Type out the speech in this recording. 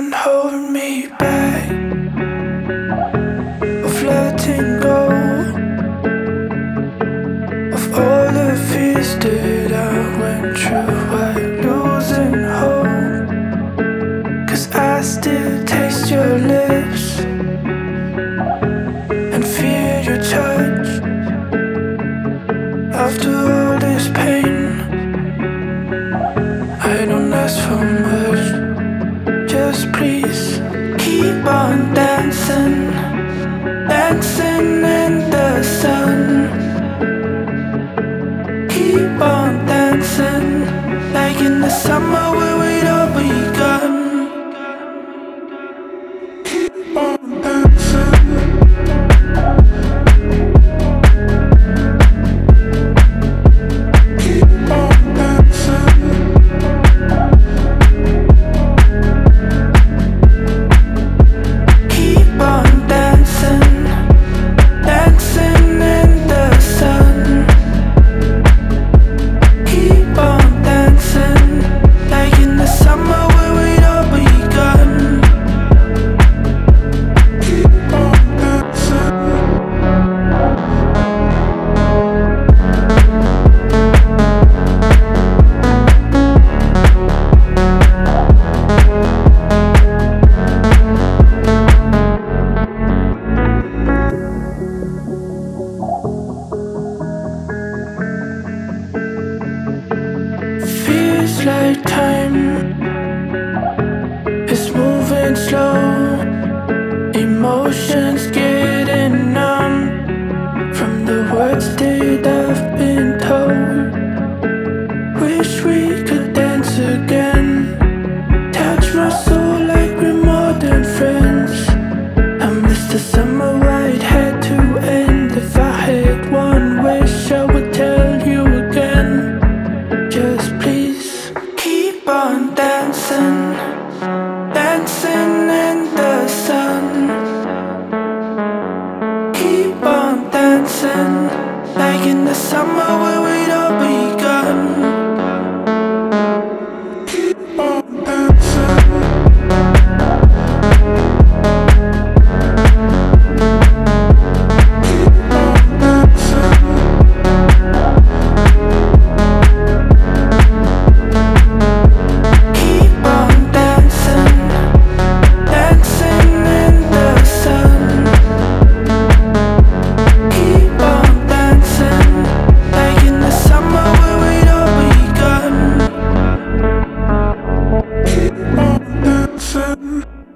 Don't hold me back of letting go of all the fears that I went through while losing hope. 'Cause I still taste your lips and feel your touch. After all this pain, I don't ask for much. Just please keep on dancing, dancing in the sun. Keep on dancing like in the summer where we'd all begun. Keep on dancing. Feels like time is moving slow. Emotions getting numb from the words that I've been told. Wish we could dance again, touch my soul like we're more than friends. I miss the summer where it had to end. If I had one wish, I would tell you again. Just please keep on dancing, dancing in the sun. Keep on dancing like in the summer where we'd all begun. Keep on dancing. Keep on dancing.